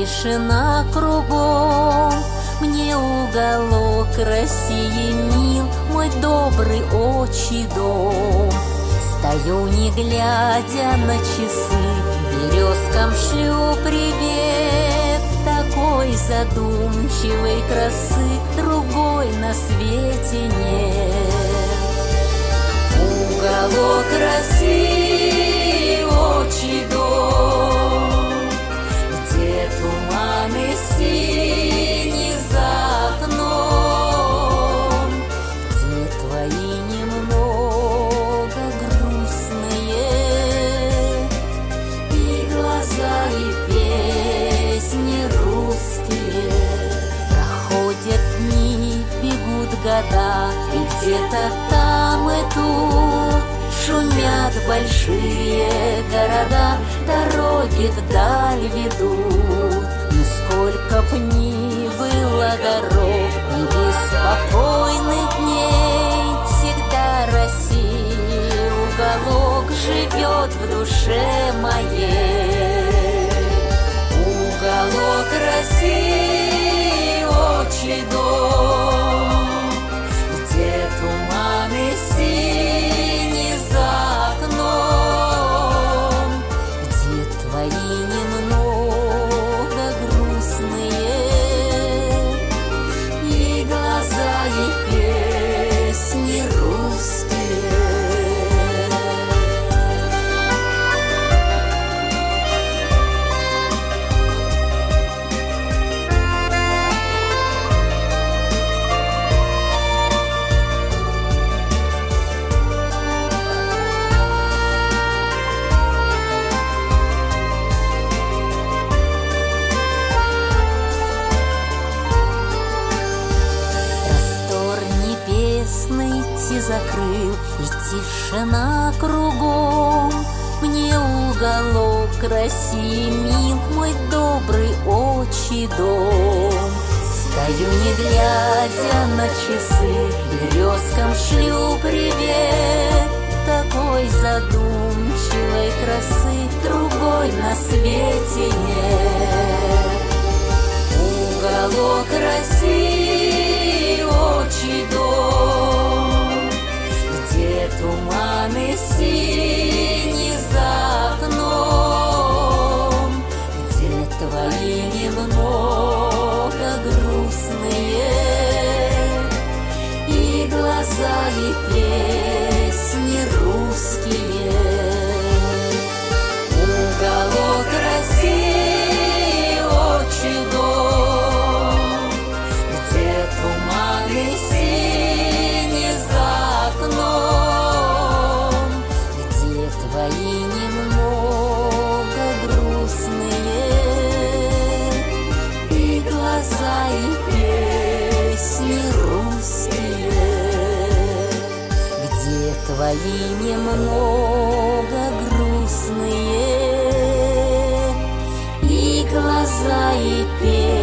тишина кругом. Мне уголок России мил, мой добрый отчий дом. Стою, не глядя на часы, березкам шлю привет. Такой задумчивой красы другой на свете нет. Уголок России, отчий дом, где туманы синие за окном, где твои немного грустные и глаза, и песни русские. Проходят дни, бегут года, и где-то там и тут шумят большие города, дороги вдаль ведут. Но сколько б ни было дорог и беспокойных дней, всегда Россия уголок живет в душе моей. Уголок России, отчий дом, где туманы синие за окном, где твои немного грустные и глаза, и песни русские. Закрыл, и тишина кругом. Мне уголок России мил, мой добрый отчий дом. Стою, не глядя на часы, березкам шлю привет. Такой задумчивой красы другой на свете нет. Уголок России, отчий дом, где туманы синие за окном, где твои немного грустные и глаза, и песни русские. Уголок России, отчий дом, где туманы синие за окном, где твои немного грустные и глаза, и песни русские, где твои немного грустные и глаза, и песни